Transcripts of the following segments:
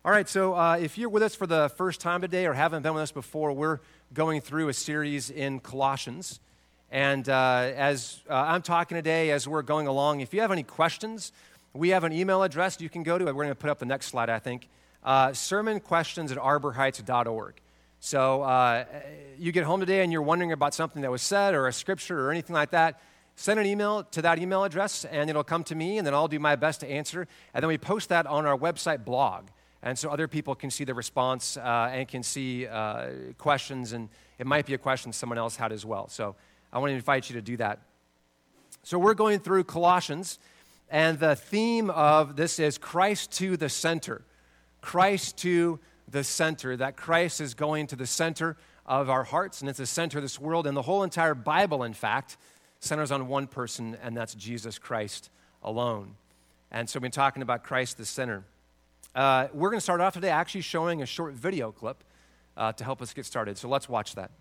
All right, so if you're with us for the first time today or haven't been with us before, we're going through a series in Colossians. And as I'm talking today, as we're going along, if you have any questions, we have an email address you can go to. We're going to put up the next slide, I think. sermonquestions@arborheights.org. So you get home today and you're wondering about something that was said or a scripture or anything like that, send an email to that email address and it'll come to me and then I'll do my best to answer. And then we post that on our website blog. And so other people can see the response and can see questions, and it might be a question someone else had as well. So I want to invite you to do that. So we're going through Colossians, and the theme of this is Christ to the center. Christ to the center, that Christ is going to the center of our hearts, and it's the center of this world. And the whole entire Bible, in fact, centers on one person, and that's Jesus Christ alone. And so we've been talking about Christ the center. We're going to start off today actually showing a short video clip to help us get started. So let's watch that.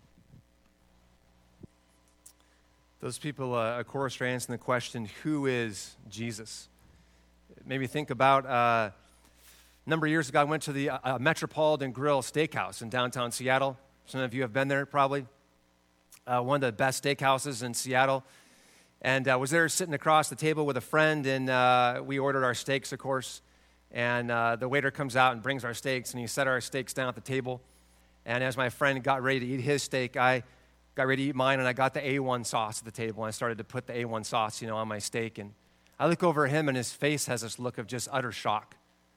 Those people, of course, are answering the question, who is Jesus? Maybe think about a number of years ago, I went to the Metropolitan Grill Steakhouse in downtown Seattle. Some of you have been there probably. One of the best steakhouses in Seattle. And I was there sitting across the table with a friend, and we ordered our steaks, of course. And the waiter comes out and brings our steaks, and he set our steaks down at the table. And as my friend got ready to eat his steak, I got ready to eat mine, and I got the A1 sauce at the table. And I started to put the A1 sauce, on my steak. And I look over at him, and his face has this look of just utter shock.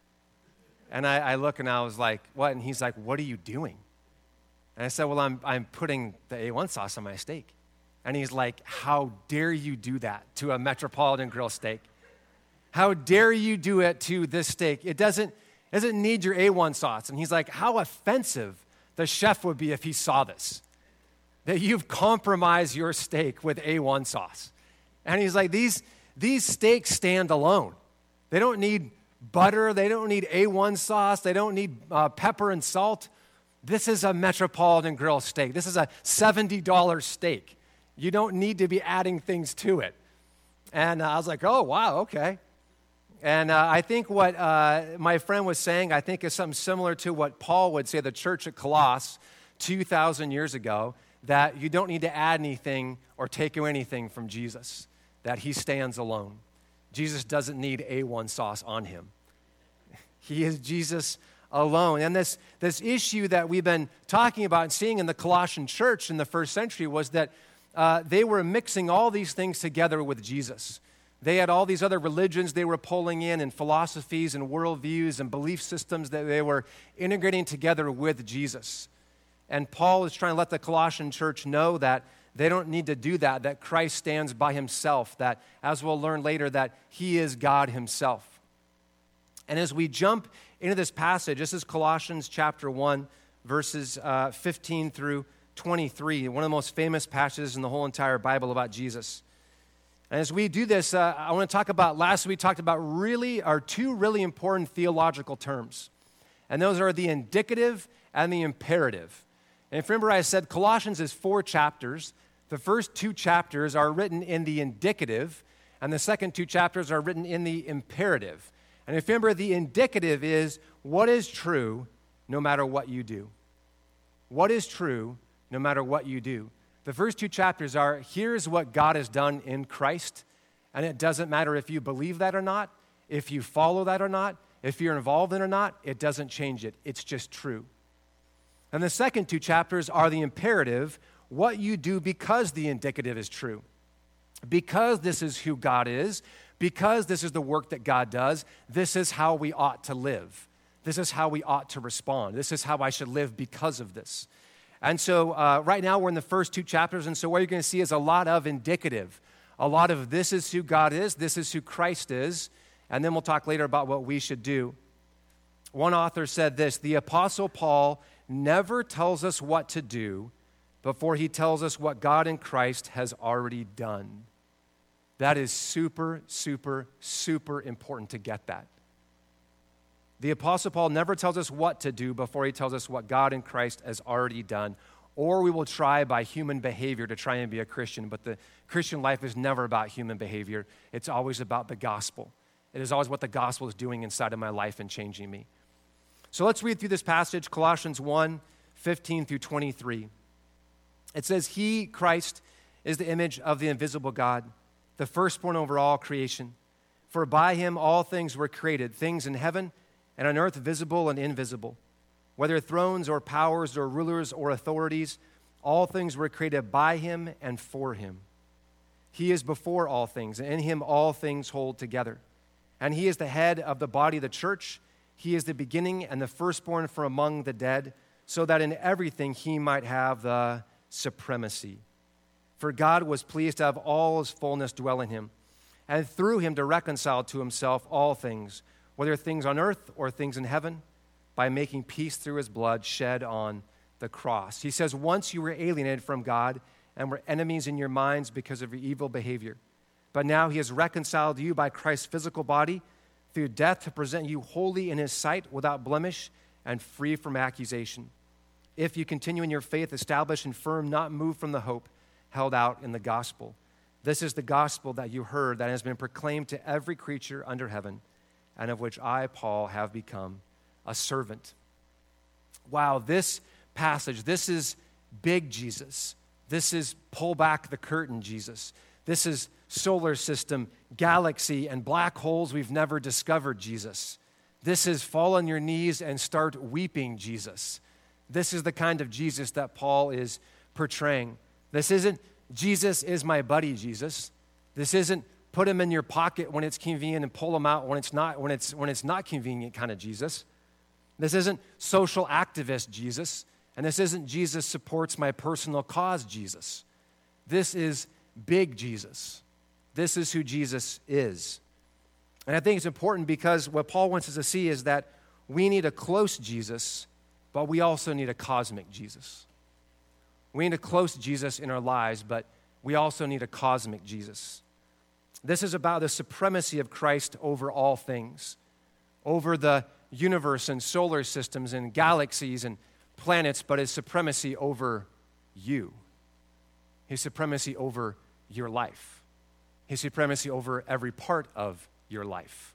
And I look, and I was like, what? And he's like, what are you doing? And I said, well, I'm putting the A1 sauce on my steak. And he's like, how dare you do that to a Metropolitan Grill steak? How dare you do it to this steak? It doesn't need your A1 sauce. And he's like, how offensive the chef would be if he saw this, that you've compromised your steak with A1 sauce. And he's like, these steaks stand alone. They don't need butter. They don't need A1 sauce. They don't need pepper and salt. This is a Metropolitan Grill steak. This is a $70 steak. You don't need to be adding things to it. And I was like, oh, wow, okay. And I think what my friend was saying, I think is something similar to what Paul would say to the church at Colossus 2,000 years ago, that you don't need to add anything or take away anything from Jesus, that he stands alone. Jesus doesn't need A1 sauce on him. He is Jesus alone. And this issue that we've been talking about and seeing in the Colossian church in the first century was that they were mixing all these things together with Jesus. They had all these other religions they were pulling in and philosophies and worldviews and belief systems that they were integrating together with Jesus. And Paul is trying to let the Colossian church know that they don't need to do that Christ stands by himself, that, as we'll learn later, that he is God himself. And as we jump into this passage, this is Colossians chapter 1, verses 15 through 23, one of the most famous passages in the whole entire Bible about Jesus. And as we do this, I want to talk about, last week we talked about two really important theological terms. And those are the indicative and the imperative. And if you remember, I said Colossians is 4 chapters. The first 2 chapters are written in the indicative, and the second 2 chapters are written in the imperative. And if you remember, the indicative is what is true no matter what you do. What is true no matter what you do. The first 2 chapters are, here's what God has done in Christ, and it doesn't matter if you believe that or not, if you follow that or not, if you're involved in it or not, it doesn't change it. It's just true. And the second 2 chapters are the imperative, what you do because the indicative is true. Because this is who God is, because this is the work that God does, this is how we ought to live. This is how we ought to respond. This is how I should live because of this. And so right now we're in the first 2 chapters, and so what you're going to see is a lot of indicative. A lot of this is who God is, this is who Christ is, and then we'll talk later about what we should do. One author said this, the Apostle Paul never tells us what to do before he tells us what God in Christ has already done. That is super, super, super important to get that. The Apostle Paul never tells us what to do before he tells us what God in Christ has already done. Or we will try by human behavior to try and be a Christian, but the Christian life is never about human behavior. It's always about the gospel. It is always what the gospel is doing inside of my life and changing me. So let's read through this passage, Colossians 1, 15 through 23. It says, He, Christ, is the image of the invisible God, the firstborn over all creation. For by him all things were created, things in heaven and on earth, visible and invisible. Whether thrones or powers or rulers or authorities, all things were created by him and for him. He is before all things, and in him all things hold together. And he is the head of the body of the church. He is the beginning and the firstborn from among the dead, so that in everything he might have the supremacy. For God was pleased to have all his fullness dwell in him, and through him to reconcile to himself all things, whether things on earth or things in heaven, by making peace through his blood shed on the cross. He says, once you were alienated from God and were enemies in your minds because of your evil behavior, but now he has reconciled you by Christ's physical body through death to present you holy in his sight, without blemish and free from accusation. If you continue in your faith, established and firm, not moved from the hope held out in the gospel. This is the gospel that you heard, that has been proclaimed to every creature under heaven, and of which I, Paul, have become a servant. Wow, this passage, this is big Jesus. This is pull back the curtain Jesus. This is solar system, galaxy, and black holes we've never discovered Jesus. This is fall on your knees and start weeping Jesus. This is the kind of Jesus that Paul is portraying. This isn't Jesus is my buddy Jesus. This isn't put him in your pocket when it's convenient and pull him out when it's not convenient kind of Jesus. This isn't social activist Jesus, and this isn't Jesus supports my personal cause Jesus. This is big Jesus. This is who Jesus is. And I think it's important because what Paul wants us to see is that we need a close Jesus, but we also need a cosmic Jesus. We need a close Jesus in our lives, but we also need a cosmic Jesus. This is about the supremacy of Christ over all things, over the universe and solar systems and galaxies and planets, but his supremacy over you, his supremacy over your life, his supremacy over every part of your life.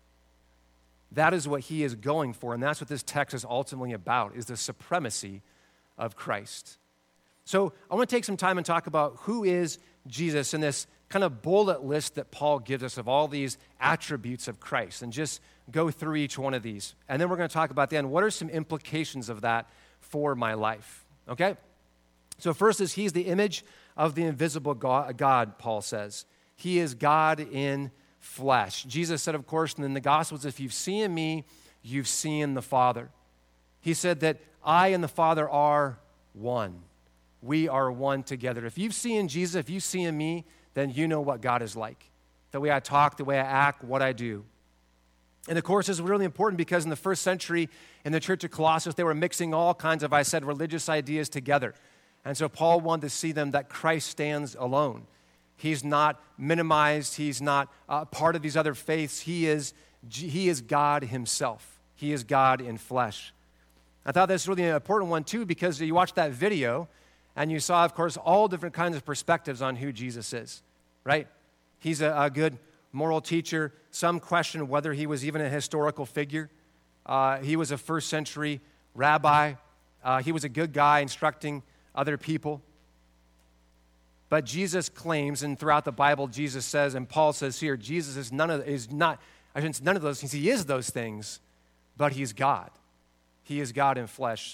That is what he is going for, and that's what this text is ultimately about, is the supremacy of Christ. So I want to take some time and talk about who is Jesus in this kind of bullet list that Paul gives us of all these attributes of Christ, and just go through each one of these. And then we're going to talk about then what are some implications of that for my life, okay? So first is he's the image of the invisible God, Paul says. He is God in flesh. Jesus said, of course, in the Gospels, if you've seen me, you've seen the Father. He said that I and the Father are one. We are one together. If you've seen Jesus, if you've seen me, then you know what God is like. The way I talk, the way I act, what I do. And of course, this is really important because in the first century, in the church of Colossus, they were mixing all kinds of, religious ideas together. And so Paul wanted to see them that Christ stands alone. He's not minimized. He's not part of these other faiths. He is God himself. He is God in flesh. I thought that's really an important one, too, because you watched that video, and you saw, of course, all different kinds of perspectives on who Jesus is, right? He's a good moral teacher. Some question whether he was even a historical figure. He was a first century rabbi. He was a good guy instructing other people. But Jesus claims, and throughout the Bible, Jesus says, and Paul says here, Jesus is none of those things. He is those things, but he's God. He is God in flesh.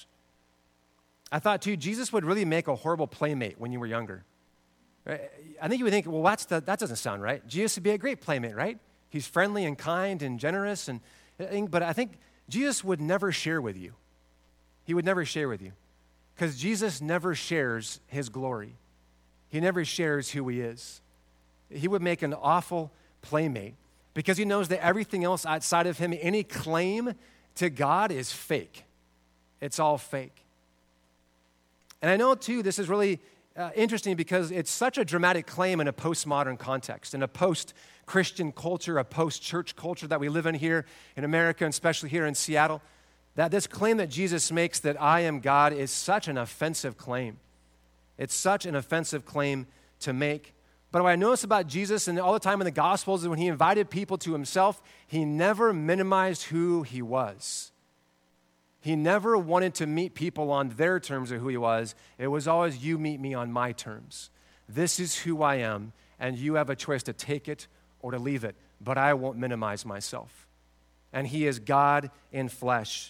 I thought, too, Jesus would really make a horrible playmate when you were younger. I think you would think, well, that doesn't sound right. Jesus would be a great playmate, right? He's friendly and kind and generous. But I think Jesus would never share with you. He would never share with you. Because Jesus never shares his glory. He never shares who he is. He would make an awful playmate because he knows that everything else outside of him, any claim to God is fake. It's all fake. And I know, too, this is really interesting because it's such a dramatic claim in a postmodern context, in a post-Christian culture, a post-church culture that we live in here in America, and especially here in Seattle, that this claim that Jesus makes that I am God is such an offensive claim. It's such an offensive claim to make. But what I notice about Jesus and all the time in the Gospels is when he invited people to himself, he never minimized who he was. He never wanted to meet people on their terms of who he was. It was always, you meet me on my terms. This is who I am, and you have a choice to take it or to leave it, but I won't minimize myself. And he is God in flesh.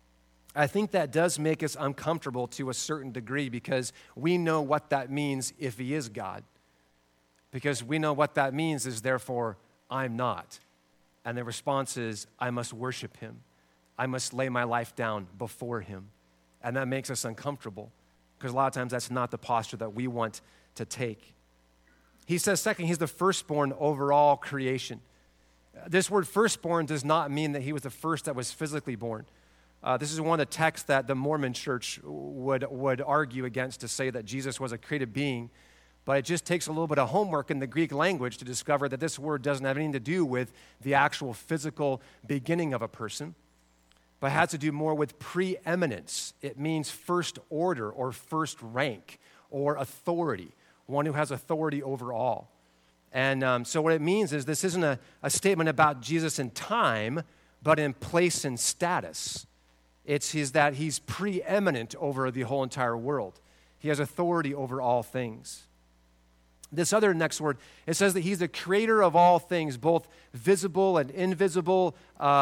I think that does make us uncomfortable to a certain degree because we know what that means if he is God. Because we know what that means is, therefore, I'm not. And the response is, I must worship him. I must lay my life down before him. And that makes us uncomfortable because a lot of times that's not the posture that we want to take. He says, second, he's the firstborn over all creation. This word firstborn does not mean that he was the first that was physically born. This is one of the texts that the Mormon church would argue against, to say that Jesus was a created being. But it just takes a little bit of homework in the Greek language to discover that this word doesn't have anything to do with the actual physical beginning of a person, but has to do more with preeminence. It means first order or first rank or authority, one who has authority over all. And so what it means is this isn't a statement about Jesus in time, but in place and status. It's that he's preeminent over the whole entire world. He has authority over all things. This other next word, it says that he's the creator of all things, both visible and invisible,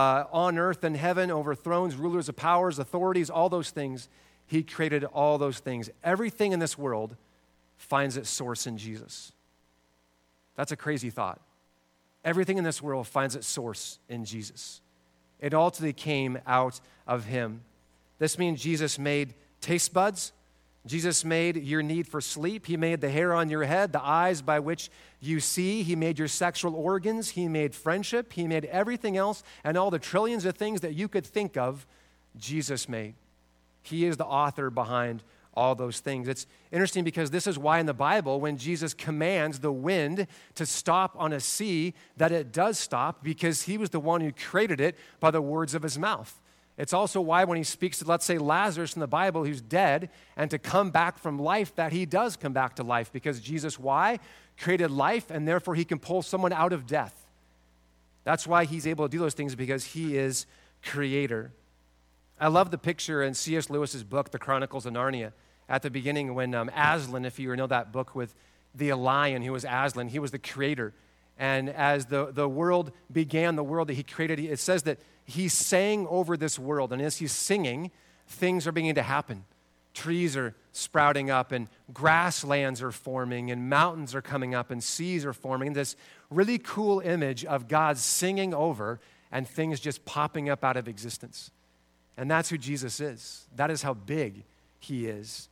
on earth and heaven, over thrones, rulers of powers, authorities, all those things. He created all those things. Everything in this world finds its source in Jesus. That's a crazy thought. Everything in this world finds its source in Jesus. It ultimately came out of him. This means Jesus made taste buds. Jesus made your need for sleep. He made the hair on your head, the eyes by which you see. He made your sexual organs. He made friendship. He made everything else, and all the trillions of things that you could think of, Jesus made. He is the author behind all those things. It's interesting because this is why in the Bible, when Jesus commands the wind to stop on a sea, that it does stop, because he was the one who created it by the words of his mouth. It's also why when he speaks to, let's say, Lazarus in the Bible, who's dead, and to come back from life, that he does come back to life, because Jesus, why? Created life, and therefore he can pull someone out of death. That's why he's able to do those things, because he is creator. I love the picture in C.S. Lewis's book, The Chronicles of Narnia, at the beginning when Aslan, if you know that book with the lion who was Aslan, he was the creator. And as the world began, the world that he created, it says that he sang over this world. And as he's singing, things are beginning to happen. Trees are sprouting up, and grasslands are forming, and mountains are coming up, and seas are forming. This really cool image of God singing over and things just popping up out of existence. And that's who Jesus is. That is how big he is.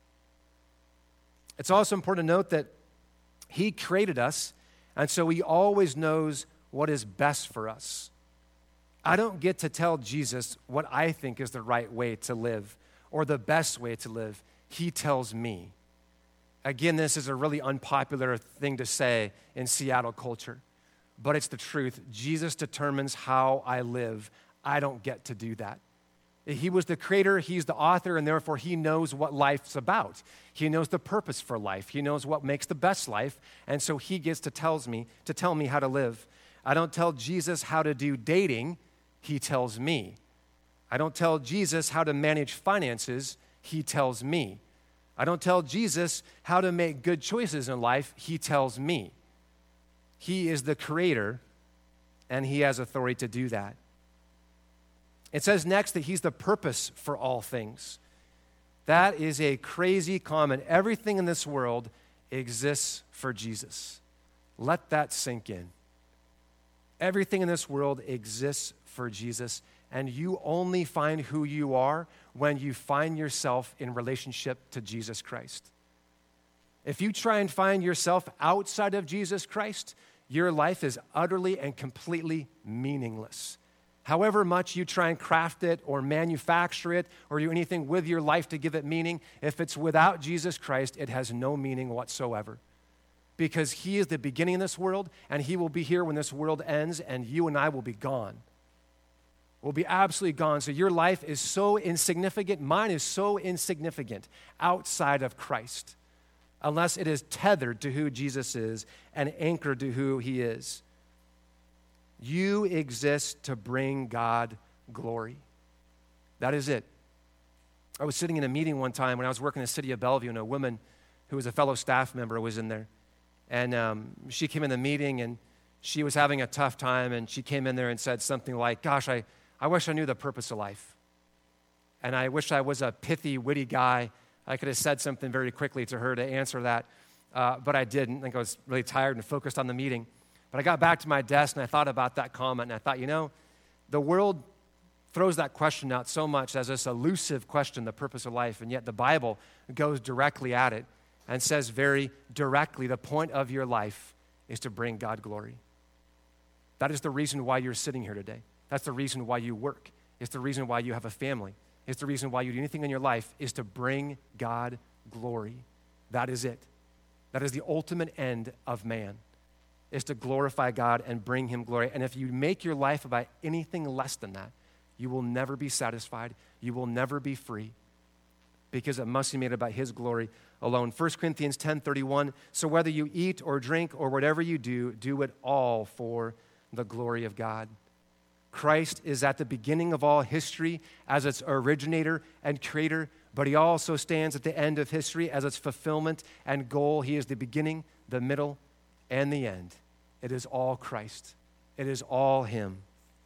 It's also important to note that he created us, and so he always knows what is best for us. I don't get to tell Jesus what I think is the right way to live or the best way to live. He tells me. Again, this is a really unpopular thing to say in Seattle culture, but it's the truth. Jesus determines how I live. I don't get to do that. He was the creator, he's the author, and therefore he knows what life's about. He knows the purpose for life. He knows what makes the best life, and so he gets to tell me how to live. I don't tell Jesus how to do dating, he tells me. I don't tell Jesus how to manage finances, he tells me. I don't tell Jesus how to make good choices in life, he tells me. He is the creator, and he has authority to do that. It says next that he's the purpose for all things. That is a crazy comment. Everything in this world exists for Jesus. Let that sink in. Everything in this world exists for Jesus, and you only find who you are when you find yourself in relationship to Jesus Christ. If you try and find yourself outside of Jesus Christ, your life is utterly and completely meaningless. However much you try and craft it or manufacture it or do anything with your life to give it meaning, if it's without Jesus Christ, it has no meaning whatsoever. Because he is the beginning of this world, and he will be here when this world ends, and you and I will be gone. We'll be absolutely gone. So your life is so insignificant. Mine is so insignificant outside of Christ, unless it is tethered to who Jesus is and anchored to who he is. You exist to bring God glory. That is it. I was sitting in a meeting one time when I was working in the city of Bellevue, and a woman who was a fellow staff member was in there. And she came in the meeting, and she was having a tough time, and she came in there and said something like, gosh, I wish I knew the purpose of life. And I wish I was a pithy, witty guy. I could have said something very quickly to her to answer that, but I didn't. I think I was really tired and focused on the meeting. But I got back to my desk, and I thought about that comment, and I thought, the world throws that question out so much as this elusive question, the purpose of life, and yet the Bible goes directly at it and says very directly, the point of your life is to bring God glory. That is the reason why you're sitting here today. That's the reason why you work. It's the reason why you have a family. It's the reason why you do anything in your life is to bring God glory. That is it. That is the ultimate end of man, is to glorify God and bring him glory. And if you make your life about anything less than that, you will never be satisfied. You will never be free, because it must be made about his glory alone. 1 Corinthians 10:31, so whether you eat or drink or whatever you do, do it all for the glory of God. Christ is at the beginning of all history as its originator and creator, but he also stands at the end of history as its fulfillment and goal. He is the beginning, the middle, and the end. It is all Christ. It is all him.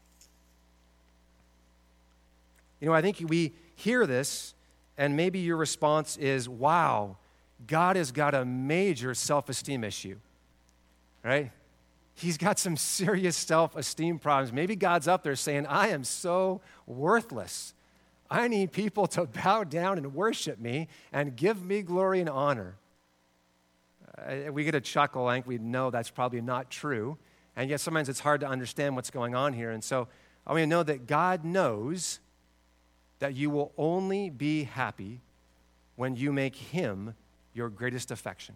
I think we hear this, and maybe your response is, wow, God has got a major self-esteem issue, right? He's got some serious self-esteem problems. Maybe God's up there saying, I am so worthless. I need people to bow down and worship me and give me glory and honor. We get a chuckle, I think we know that's probably not true. And yet sometimes it's hard to understand what's going on here. And so I want you to know that God knows that you will only be happy when you make him your greatest affection.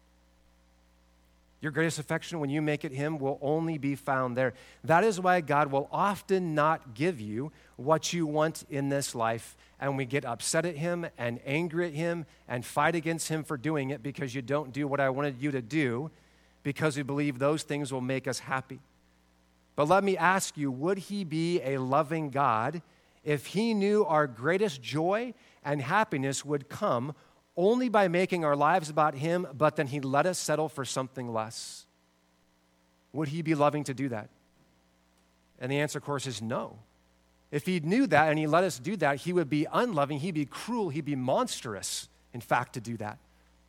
Your greatest affection, when you make it him, will only be found there. That is why God will often not give you what you want in this life, and we get upset at him and angry at him and fight against him for doing it because you don't do what I wanted you to do, because we believe those things will make us happy. But let me ask you, would he be a loving God if he knew our greatest joy and happiness would come only by making our lives about him, but then he'd let us settle for something less? Would he be loving to do that? And the answer, of course, is no. If he knew that and he let us do that, he would be unloving, he'd be cruel, he'd be monstrous, in fact, to do that.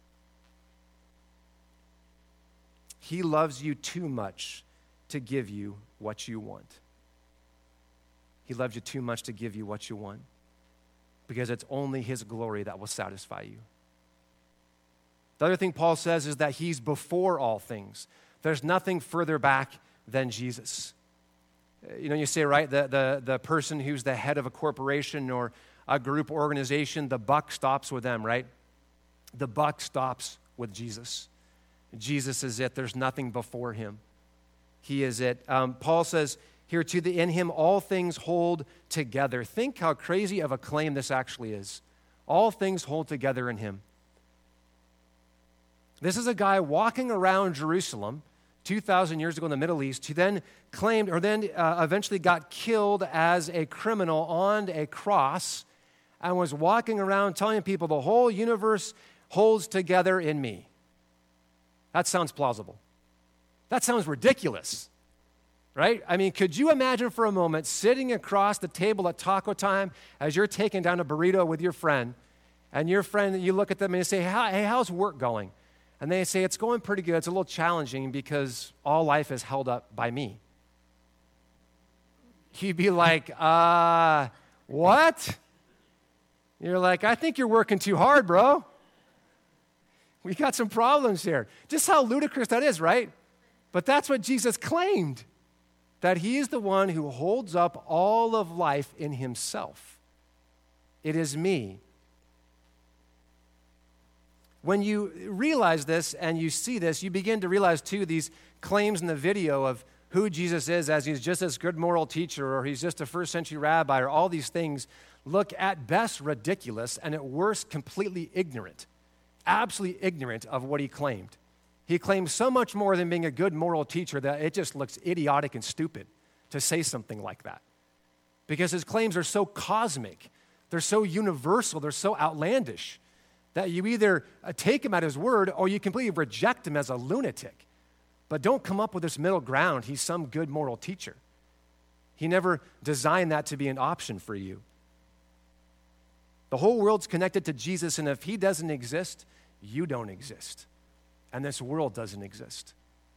He loves you too much to give you what you want. He loves you too much to give you what you want, because it's only his glory that will satisfy you. The other thing Paul says is that he's before all things. There's nothing further back than Jesus. You say, right, the person who's the head of a corporation or a group organization, the buck stops with them, right? The buck stops with Jesus. Jesus is it. There's nothing before him. He is it. Paul says here, in him all things hold together. Think how crazy of a claim this actually is. All things hold together in him. This is a guy walking around Jerusalem 2,000 years ago in the Middle East, who then claimed, or then eventually got killed as a criminal on a cross, and was walking around telling people the whole universe holds together in me. That sounds plausible. That sounds ridiculous, right? I mean, could you imagine for a moment sitting across the table at taco time as you're taking down a burrito with your friend, and your friend, you look at them and you say, hey, how's work going? And they say, it's going pretty good. It's a little challenging because all life is held up by me. You'd be like, what? You're like, I think you're working too hard, bro. We got some problems here. Just how ludicrous that is, right? But that's what Jesus claimed, that he is the one who holds up all of life in himself. It is me. When you realize this and you see this, you begin to realize, too, these claims in the video of who Jesus is, as he's just this good moral teacher, or he's just a first-century rabbi, or all these things look at best ridiculous and at worst completely ignorant, absolutely ignorant of what he claimed. He claimed so much more than being a good moral teacher that it just looks idiotic and stupid to say something like that. because his claims are so cosmic, they're so universal, they're so outlandish that you either take him at his word or you completely reject him as a lunatic. But don't come up with this middle ground. He's some good moral teacher. He never designed that to be an option for you. The whole world's connected to Jesus, and if he doesn't exist, you don't exist. And this world doesn't exist.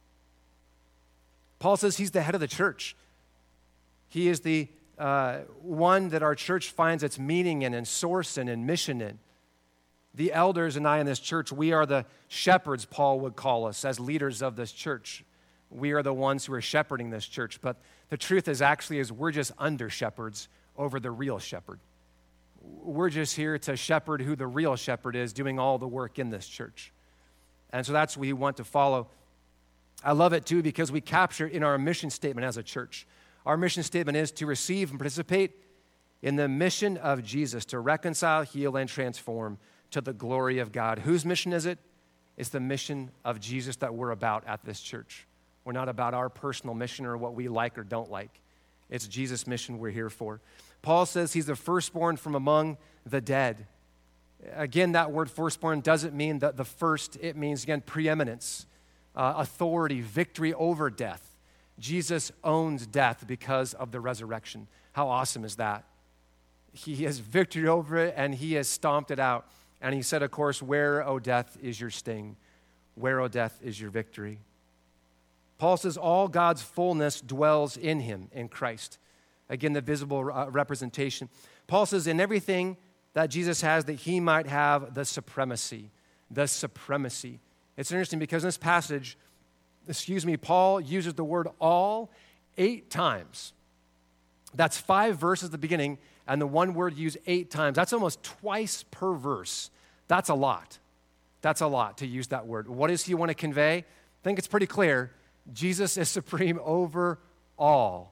Paul says he's the head of the church. He is the one that our church finds its meaning in and source in and mission in. The elders and I in this church, we are the shepherds, Paul would call us, as leaders of this church. We are the ones who are shepherding this church. But the truth is we're just under shepherds over the real shepherd. We're just here to shepherd who the real shepherd is, doing all the work in this church. And so that's what we want to follow. I love it too because we capture it in our mission statement as a church. Our mission statement is to receive and participate in the mission of Jesus, to reconcile, heal, and transform to the glory of God. Whose mission is it? It's the mission of Jesus that we're about at this church. We're not about our personal mission or what we like or don't like. It's Jesus' mission we're here for. Paul says he's the firstborn from among the dead. Again, that word firstborn doesn't mean the first. It means, again, preeminence, authority, victory over death. Jesus owns death because of the resurrection. How awesome is that? He has victory over it, and he has stomped it out. And he said, of course, where, O death, is your sting? Where, O death, is your victory? Paul says all God's fullness dwells in him, in Christ. Again, the visible representation. Paul says in everything that Jesus has, that he might have the supremacy. The supremacy. It's interesting because in this passage, Paul uses the word all 8 times. That's 5 verses at the beginning, and the one word used 8 times. That's almost twice per verse. That's a lot. That's a lot to use that word. What does he want to convey? I think it's pretty clear. Jesus is supreme over all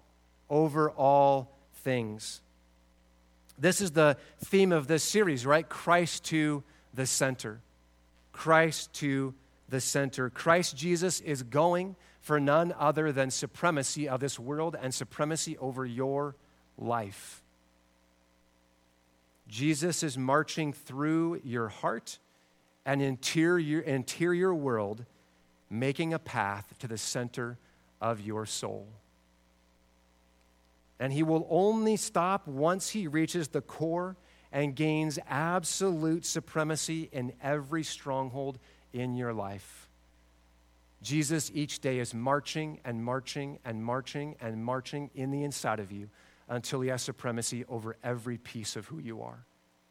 things. This is the theme of this series, right? Christ to the center. Christ to the center. Christ Jesus is going for none other than supremacy of this world and supremacy over your life. Jesus is marching through your heart and interior world, making a path to the center of your soul. And he will only stop once he reaches the core and gains absolute supremacy in every stronghold in your life. Jesus each day is marching and marching and marching and marching in the inside of you until he has supremacy over every piece of who you are.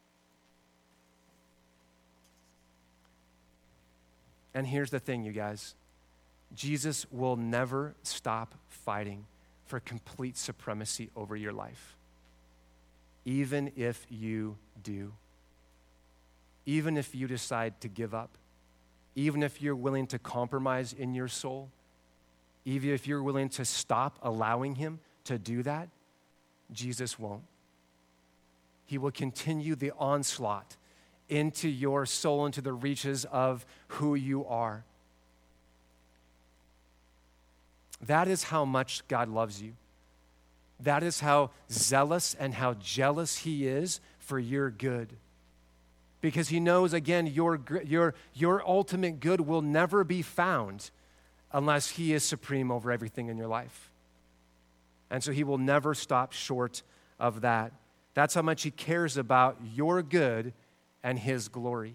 And here's the thing, you guys. Jesus will never stop fighting for complete supremacy over your life. Even if you do. Even if you decide to give up. Even if you're willing to compromise in your soul. Even if you're willing to stop allowing him to do that, Jesus won't. He will continue the onslaught into your soul, into the reaches of who you are. That is how much God loves you. That is how zealous and how jealous he is for your good. Because he knows, again, your ultimate good will never be found unless he is supreme over everything in your life. And so he will never stop short of that. That's how much he cares about your good and his glory.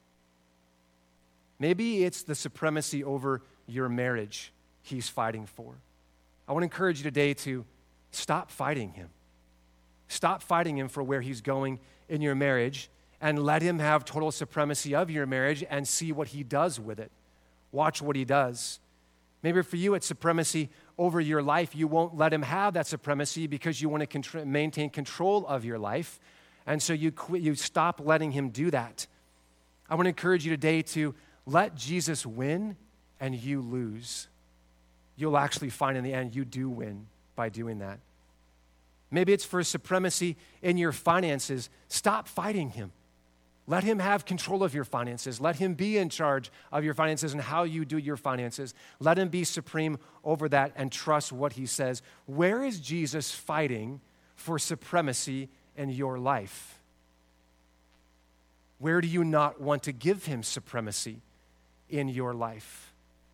Maybe it's the supremacy over your marriage he's fighting for. I want to encourage you today to stop fighting him. Stop fighting him for where he's going in your marriage and let him have total supremacy of your marriage and see what he does with it. Watch what he does. Maybe for you it's supremacy over your life. You won't let him have that supremacy because you want to maintain control of your life. And so you stop letting him do that. I want to encourage you today to let Jesus win and you lose. You'll actually find in the end you do win by doing that. Maybe it's for supremacy in your finances. Stop fighting him. Let him have control of your finances. Let him be in charge of your finances and how you do your finances. Let him be supreme over that and trust what he says. Where is Jesus fighting for supremacy in your life? Where do you not want to give him supremacy in your life?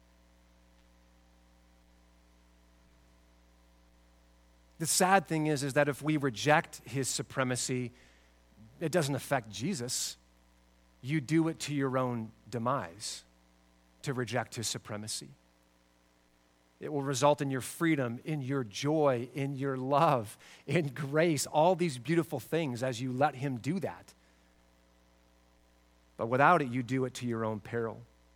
The sad thing is that if we reject his supremacy, it doesn't affect Jesus. You do it to your own demise to reject his supremacy. It will result in your freedom, in your joy, in your love, in grace, all these beautiful things as you let him do that. But without it, you do it to your own peril.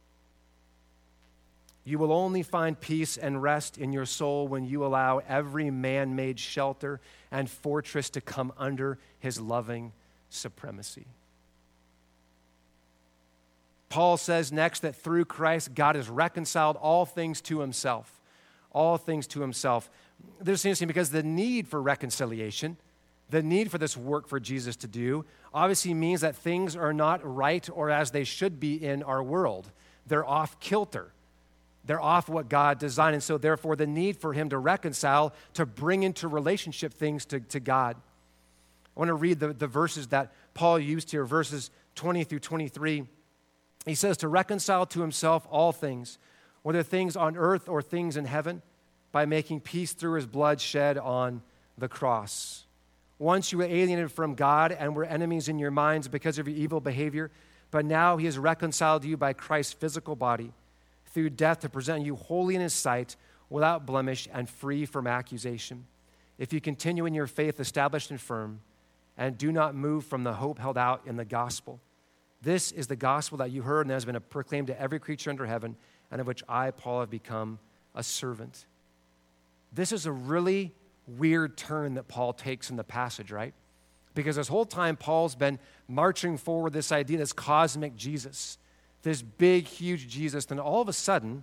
You will only find peace and rest in your soul when you allow every man-made shelter and fortress to come under his loving supremacy. Paul says next that through Christ, God has reconciled all things to himself. All things to himself. This is interesting because the need for reconciliation, the need for this work for Jesus to do, obviously means that things are not right or as they should be in our world. They're off kilter. They're off what God designed. And so therefore the need for him to reconcile, to bring into relationship things to God. I want to read the verses that Paul used here, verses 20 through 23. He says to reconcile to himself all things, whether things on earth or things in heaven, by making peace through his blood shed on the cross. Once you were alienated from God and were enemies in your minds because of your evil behavior, but now he has reconciled you by Christ's physical body through death to present you holy in his sight, without blemish and free from accusation. If you continue in your faith established and firm, and do not move from the hope held out in the gospel. This is the gospel that you heard and that has been proclaimed to every creature under heaven, and of which I, Paul, have become a servant. This is a really weird turn that Paul takes in the passage, right? Because this whole time, Paul's been marching forward this idea, this cosmic Jesus, this big, huge Jesus. Then all of a sudden,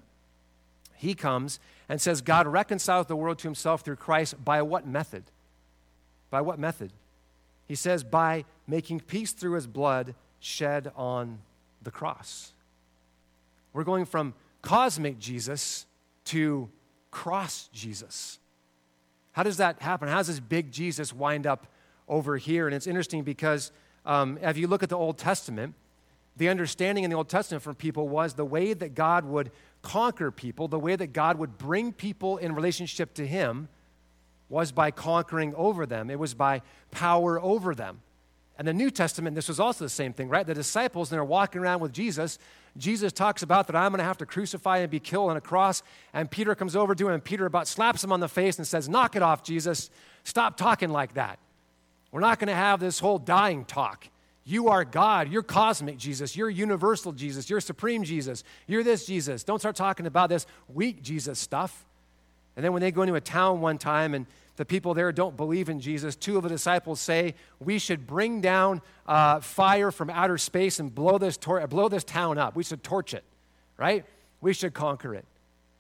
he comes and says, God reconciles the world to himself through Christ. By what method? By what method? He says, by making peace through his blood shed on the cross. We're going from cosmic Jesus to cross Jesus. How does that happen? How does this big Jesus wind up over here? And it's interesting because if you look at the Old Testament, the understanding in the Old Testament from people was the way that God would conquer people, the way that God would bring people in relationship to him was by conquering over them. It was by power over them. And the New Testament, this was also the same thing, right? The disciples, they're walking around with Jesus. Jesus talks about that I'm going to have to crucify and be killed on a cross. And Peter comes over to him, and Peter about slaps him on the face and says, knock it off, Jesus. Stop talking like that. We're not going to have this whole dying talk. You are God. You're cosmic Jesus. You're universal Jesus. You're supreme Jesus. You're this Jesus. Don't start talking about this weak Jesus stuff. And then when they go into a town one time and the people there don't believe in Jesus, two of the disciples say, we should bring down fire from outer space and blow this town up. We should torch it, right? We should conquer it.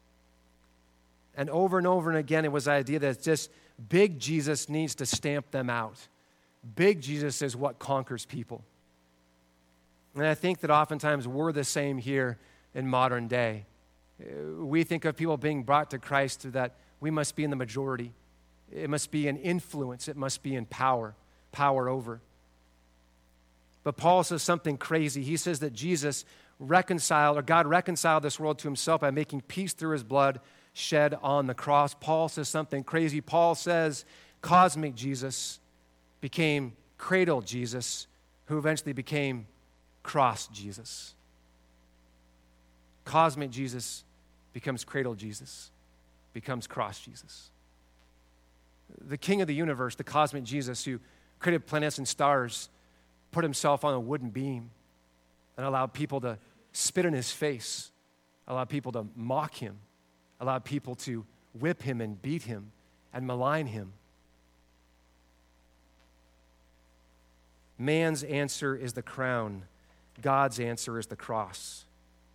And over and again, it was the idea that just big Jesus needs to stamp them out. Big Jesus is what conquers people. And I think that oftentimes we're the same here in modern day. We think of people being brought to Christ that we must be in the majority. It must be in influence. It must be in power over. But Paul says something crazy. He says that God reconciled this world to himself by making peace through his blood shed on the cross. Paul says something crazy. Paul says cosmic Jesus became cradle Jesus, who eventually became cross Jesus. Cosmic Jesus becomes cradle Jesus, becomes cross Jesus. The king of the universe, the cosmic Jesus who created planets and stars, put himself on a wooden beam and allowed people to spit in his face, allowed people to mock him, allowed people to whip him and beat him and malign him. Man's answer is the crown. God's answer is the cross.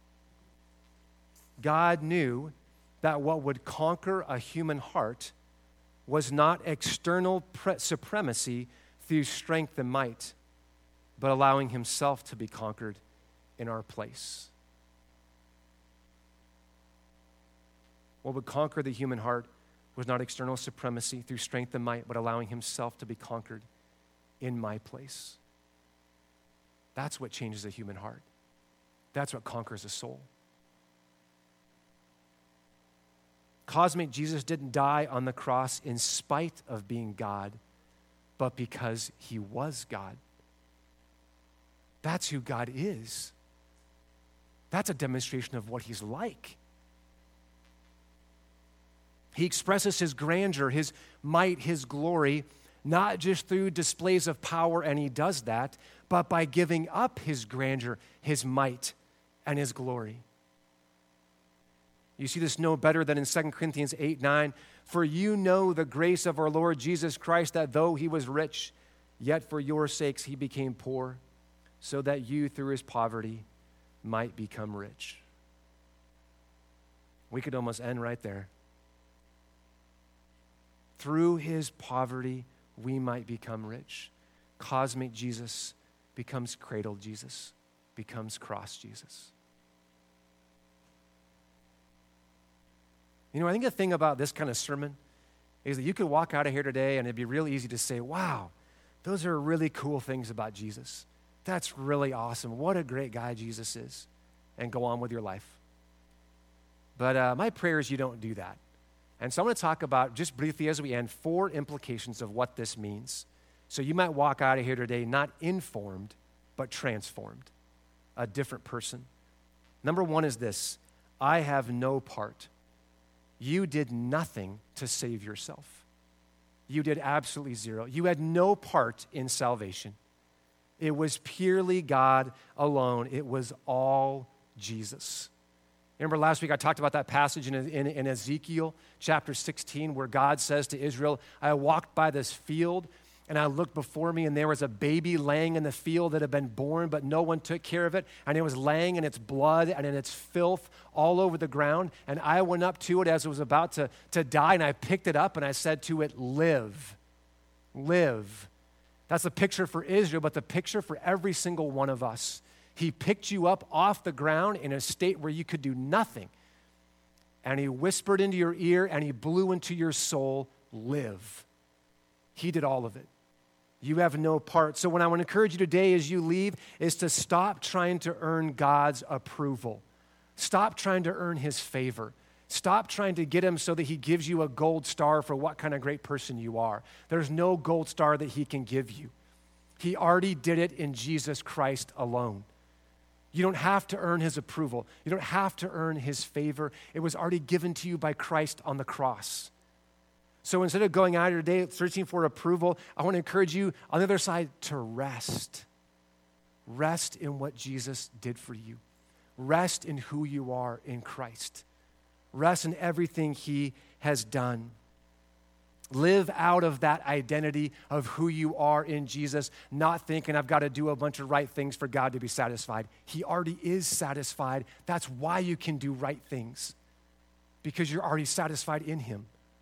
God knew that what would conquer a human heart was not external supremacy through strength and might, but allowing himself to be conquered in our place. What would conquer the human heart was not external supremacy through strength and might, but allowing himself to be conquered in my place. That's what changes a human heart. That's what conquers a soul. Cosmic Jesus didn't die on the cross in spite of being God, but because he was God. That's who God is. That's a demonstration of what he's like. He expresses his grandeur, his might, his glory, not just through displays of power, and he does that, but by giving up his grandeur, his might, and his glory. You see this no better than in 2 Corinthians 8:9. For you know the grace of our Lord Jesus Christ, that though he was rich, yet for your sakes he became poor, so that you through his poverty might become rich. We could almost end right there. Through his poverty, we might become rich. Cosmic Jesus becomes cradle Jesus, becomes cross Jesus. You know, I think the thing about this kind of sermon is that you could walk out of here today and it'd be real easy to say, wow, those are really cool things about Jesus. That's really awesome. What a great guy Jesus is. And go on with your life. But my prayer is you don't do that. And so I'm going to talk about, just briefly as we end, 4 implications of what this means. So you might walk out of here today not informed, but transformed. A different person. Number 1 is this: I have no part. You did nothing to save yourself. You did absolutely zero. You had no part in salvation. It was purely God alone. It was all Jesus. Remember last week I talked about that passage in Ezekiel chapter 16 where God says to Israel, I walked by this field and I looked before me and there was a baby laying in the field that had been born, but no one took care of it. And it was laying in its blood and in its filth all over the ground. And I went up to it as it was about to die, and I picked it up and I said to it, live, live. That's a picture for Israel, but the picture for every single one of us. He picked you up off the ground in a state where you could do nothing. And he whispered into your ear and he blew into your soul, live. He did all of it. You have no part. So what I want to encourage you today as you leave is to stop trying to earn God's approval. Stop trying to earn his favor. Stop trying to get him so that he gives you a gold star for what kind of great person you are. There's no gold star that he can give you. He already did it in Jesus Christ alone. You don't have to earn his approval. You don't have to earn his favor. It was already given to you by Christ on the cross. So instead of going out of your day searching for approval, I want to encourage you on the other side to rest. Rest in what Jesus did for you. Rest in who you are in Christ. Rest in everything he has done. Live out of that identity of who you are in Jesus, not thinking I've got to do a bunch of right things for God to be satisfied. He already is satisfied. That's why you can do right things, because you're already satisfied in him.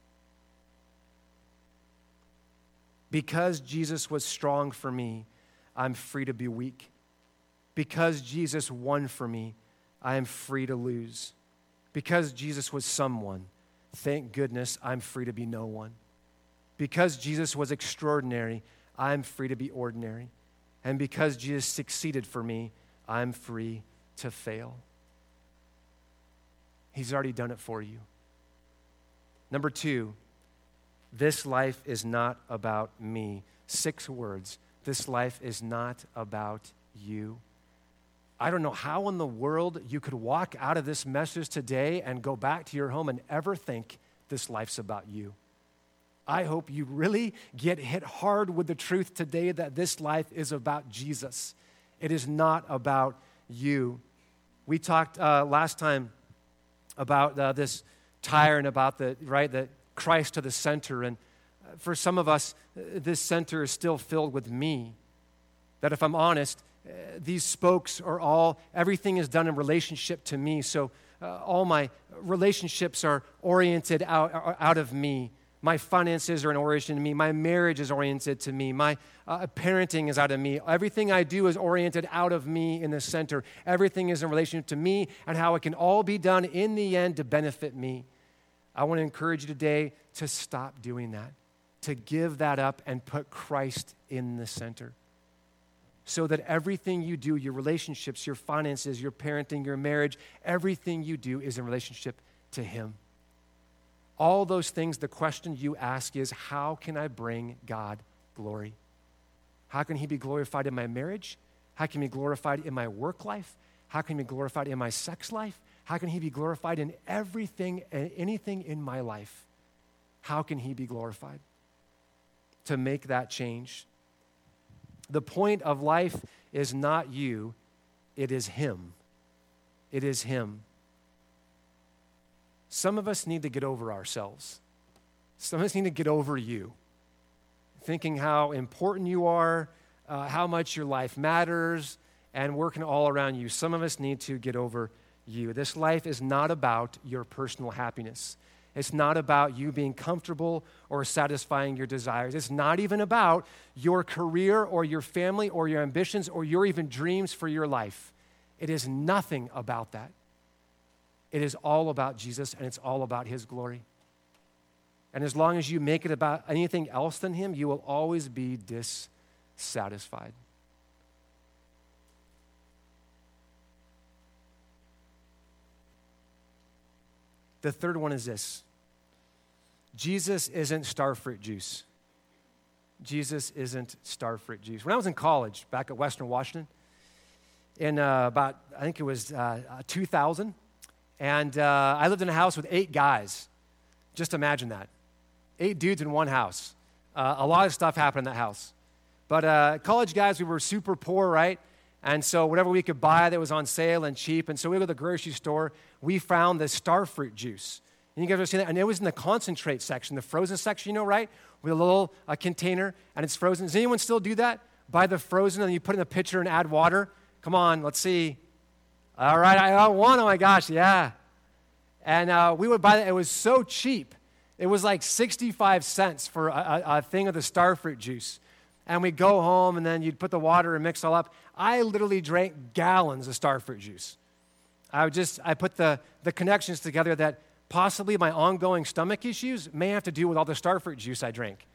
Because Jesus was strong for me, I'm free to be weak. Because Jesus won for me, I am free to lose. Because Jesus was someone, thank goodness I'm free to be no one. Because Jesus was extraordinary, I'm free to be ordinary. And because Jesus succeeded for me, I'm free to fail. He's already done it for you. Number 2, this life is not about me. 6 words. This life is not about you. I don't know how in the world you could walk out of this message today and go back to your home and ever think this life's about you. I hope you really get hit hard with the truth today that this life is about Jesus. It is not about you. We talked last time about this tire and about the Christ to the center. And for some of us, this center is still filled with me. That if I'm honest, these spokes are everything is done in relationship to me. So all my relationships are oriented out of me. My finances are in origin to me. My marriage is oriented to me. My parenting is out of me. Everything I do is oriented out of me in the center. Everything is in relation to me and how it can all be done in the end to benefit me. I want to encourage you today to stop doing that, to give that up and put Christ in the center. So that everything you do, your relationships, your finances, your parenting, your marriage, everything you do is in relationship to Him. All those things, the question you ask is, how can I bring God glory? How can He be glorified in my marriage? How can He be glorified in my work life? How can He be glorified in my sex life? How can He be glorified in everything and anything in my life? How can He be glorified? To make that change. The point of life is not you, it is Him. It is Him. Some of us need to get over ourselves. Some of us need to get over you. Thinking how important you are, how much your life matters, and working all around you. Some of us need to get over you. This life is not about your personal happiness. It's not about you being comfortable or satisfying your desires. It's not even about your career or your family or your ambitions or your even dreams for your life. It is nothing about that. It is all about Jesus, and it's all about His glory. And as long as you make it about anything else than Him, you will always be dissatisfied. The third one is this. Jesus isn't starfruit juice. Jesus isn't starfruit juice. When I was in college, back at Western Washington, in about, I think it was 2000, and I lived in a house with 8 guys. Just imagine that. 8 dudes in one house. A lot of stuff happened in that house. But college guys, we were super poor, right? And so whatever we could buy that was on sale and cheap, and so we go to the grocery store, we found this starfruit juice. And you guys ever seen that? And it was in the concentrate section, the frozen section, right? With a little container, and it's frozen. Does anyone still do that? Buy the frozen, and you put it in a pitcher and add water? Come on, let's see. All right, I got one. Oh, my gosh, yeah. And we would buy that. It was so cheap. It was like 65 cents for a thing of the starfruit juice. And we'd go home, and then you'd put the water and mix all up. I literally drank gallons of starfruit juice. I put the connections together that possibly my ongoing stomach issues may have to do with all the starfruit juice I drank.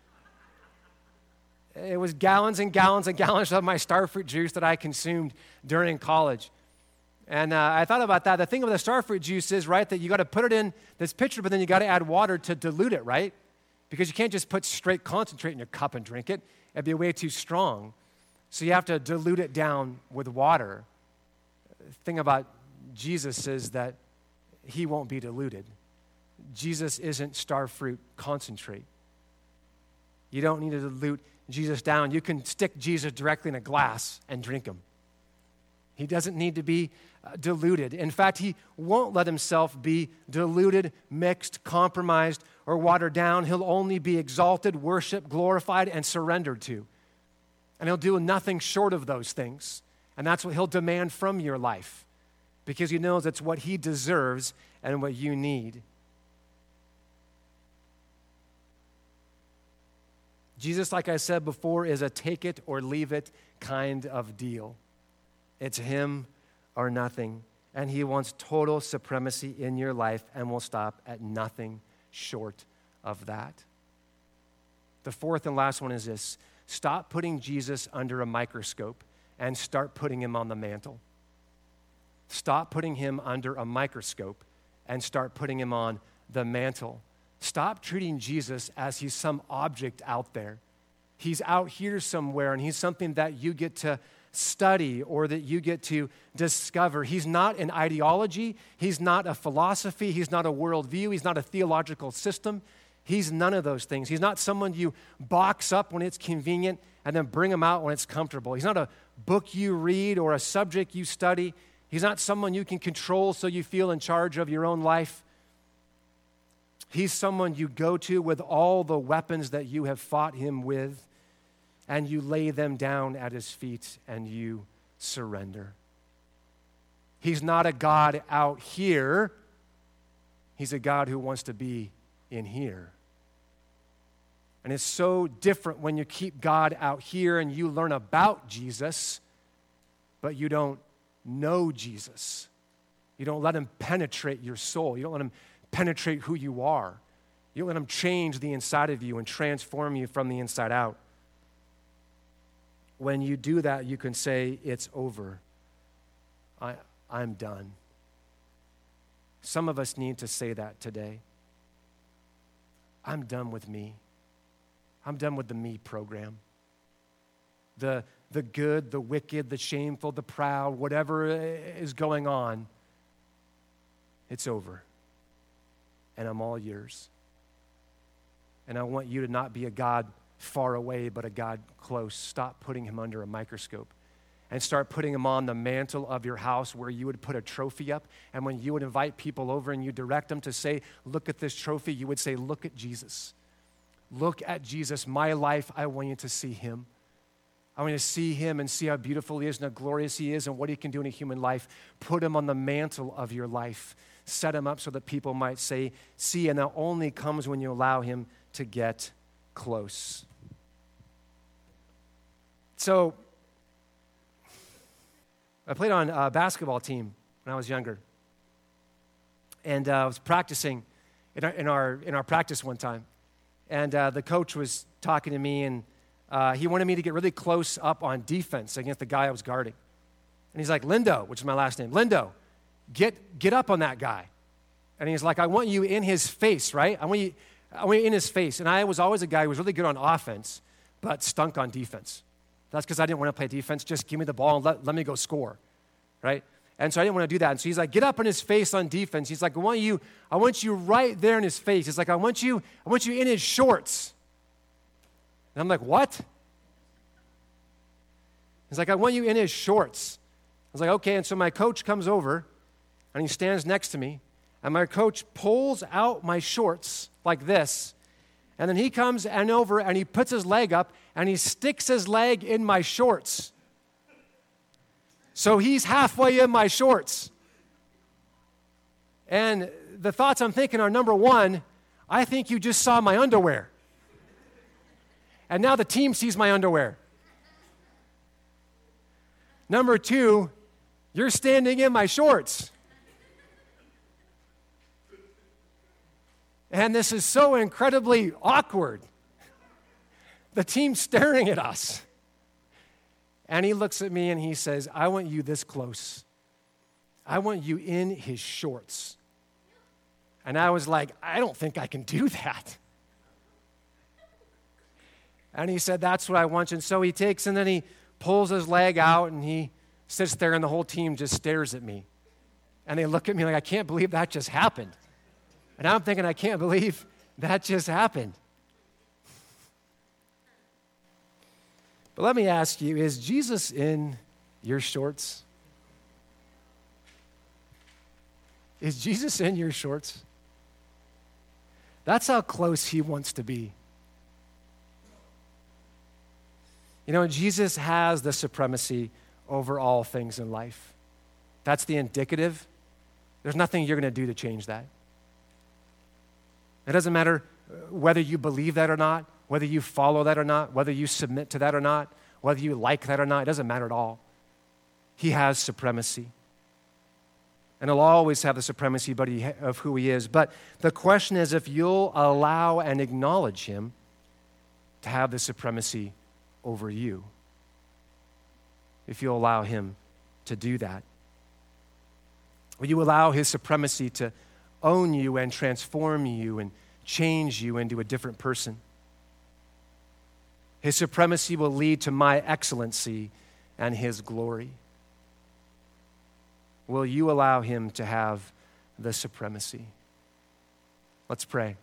It was gallons and gallons and gallons of my starfruit juice that I consumed during college. And I thought about that. The thing with the starfruit juice is, right, that you got to put it in this pitcher, but then you got to add water to dilute it, right? Because you can't just put straight concentrate in your cup and drink it. It'd be way too strong. So you have to dilute it down with water. The thing about Jesus is that He won't be diluted. Jesus isn't starfruit concentrate. You don't need to dilute Jesus down. You can stick Jesus directly in a glass and drink Him. He doesn't need to be diluted. In fact, He won't let Himself be diluted, mixed, compromised, or watered down. He'll only be exalted, worshiped, glorified, and surrendered to. And He'll do nothing short of those things. And that's what He'll demand from your life, because He knows it's what He deserves and what you need. Jesus, like I said before, is a take it or leave it kind of deal. It's Him or nothing. And He wants total supremacy in your life and will stop at nothing short of that. The fourth and last one is this. Stop putting Jesus under a microscope and start putting Him on the mantle. Stop putting Him under a microscope and start putting Him on the mantle. Stop treating Jesus as He's some object out there. He's out here somewhere, and He's something that you get to study or that you get to discover. He's not an ideology. He's not a philosophy. He's not a worldview. He's not a theological system. He's none of those things. He's not someone you box up when it's convenient and then bring Him out when it's comfortable. He's not a book you read or a subject you study. He's not someone you can control so you feel in charge of your own life. He's someone you go to with all the weapons that you have fought Him with, and you lay them down at His feet and you surrender. He's not a God out here. He's a God who wants to be in here. And it's so different when you keep God out here and you learn about Jesus, but you don't know Jesus. You don't let Him penetrate your soul. You don't let Him penetrate who you are. You let him change the inside of you and transform you from the inside out. When you do that, you can say, it's over. I'm done. Some of us need to say that today. I'm done with me. I'm done with the me program. The good, the wicked, the shameful, the proud, whatever is going on, it's over. And I'm all yours. And I want you to not be a God far away, but a God close. Stop putting him under a microscope and start putting him on the mantle of your house where you would put a trophy up. And when you would invite people over and you direct them to say, look at this trophy, you would say, look at Jesus. Look at Jesus. My life, I want you to see him. I want you to see him and see how beautiful he is and how glorious he is and what he can do in a human life. Put him on the mantle of your life. Set him up so that people might say, see, and that only comes when you allow him to get close. So, I played on a basketball team when I was younger. And I was practicing in our practice one time. And the coach was talking to me, and he wanted me to get really close up on defense against the guy I was guarding. And he's like, Lindo, which is my last name, Lindo, get up on that guy. And he's like, I want you in his face, right? I want you in his face. And I was always a guy who was really good on offense, but stunk on defense. That's because I didn't want to play defense. Just give me the ball and let me go score, right? And so I didn't want to do that. And so he's like, get up in his face on defense. He's like, I want you right there in his face. He's like, I want you in his shorts. And I'm like, what? He's like, I want you in his shorts. I was like, okay. And so my coach comes over, and he stands next to me, and my coach pulls out my shorts like this, and then he comes over, and he puts his leg up, and he sticks his leg in my shorts. So he's halfway in my shorts. And the thoughts I'm thinking are, number one, I think you just saw my underwear. And now the team sees my underwear. Number two, you're standing in my shorts. And this is so incredibly awkward. The team's staring at us. And he looks at me and he says, I want you this close. I want you in his shorts. And I was like, I don't think I can do that. And he said, that's what I want you. And so he takes, and then he pulls his leg out, and he sits there, and the whole team just stares at me. And they look at me like, I can't believe that just happened. And I'm thinking, I can't believe that just happened. But let me ask you, is Jesus in your shorts? Is Jesus in your shorts? That's how close he wants to be. You know, Jesus has the supremacy over all things in life. That's the indicative. There's nothing you're going to do to change that. It doesn't matter whether you believe that or not, whether you follow that or not, whether you submit to that or not, whether you like that or not. It doesn't matter at all. He has supremacy. And he'll always have the supremacy of who he is. But the question is if you'll allow and acknowledge him to have the supremacy over you. If you'll allow him to do that. Will you allow his supremacy to own you and transform you and change you into a different person? His supremacy will lead to my excellency and his glory. Will you allow him to have the supremacy? Let's pray.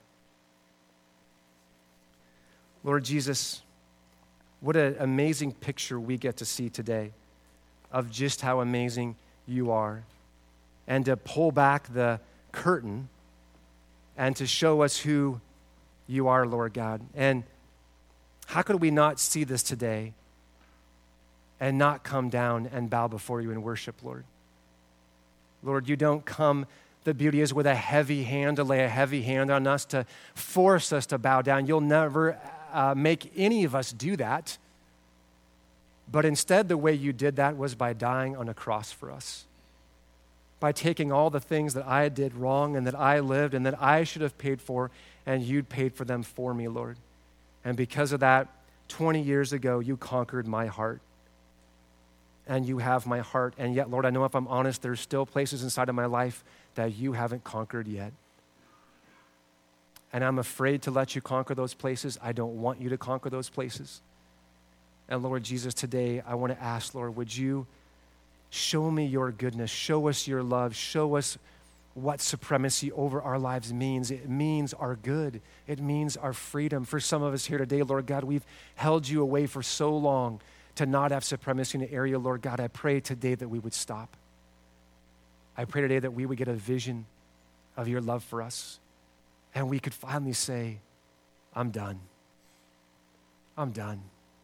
Lord Jesus, what an amazing picture we get to see today of just how amazing you are. And to pull back the curtain and to show us who you are, Lord God. And how could we not see this today and not come down and bow before you in worship, Lord? Lord, you don't come, the beauty is, with a heavy hand to lay a heavy hand on us to force us to bow down. You'll never make any of us do that. But instead, the way you did that was by dying on a cross for us. by taking all the things that I did wrong and that I lived and that I should have paid for, and you'd paid for them for me, Lord. And because of that, 20 years ago, you conquered my heart. And you have my heart. And yet, Lord, I know if I'm honest, there's still places inside of my life that you haven't conquered yet. And I'm afraid to let you conquer those places. I don't want you to conquer those places. And Lord Jesus, today I want to ask, Lord, would you show me your goodness, show us your love, show us what supremacy over our lives means. It means our good. It means our freedom. For some of us here today, Lord God, we've held you away for so long to not have supremacy in the area. Lord God, I pray today that we would stop. I pray today that we would get a vision of your love for us, and we could finally say, I'm done. I'm done.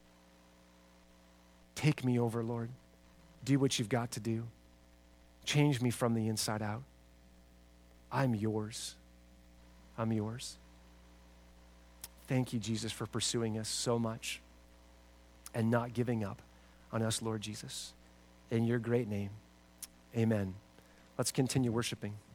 Take me over, Lord. Do what you've got to do. Change me from the inside out. I'm yours. I'm yours. Thank you, Jesus, for pursuing us so much and not giving up on us, Lord Jesus. In your great name, amen. Let's continue worshiping.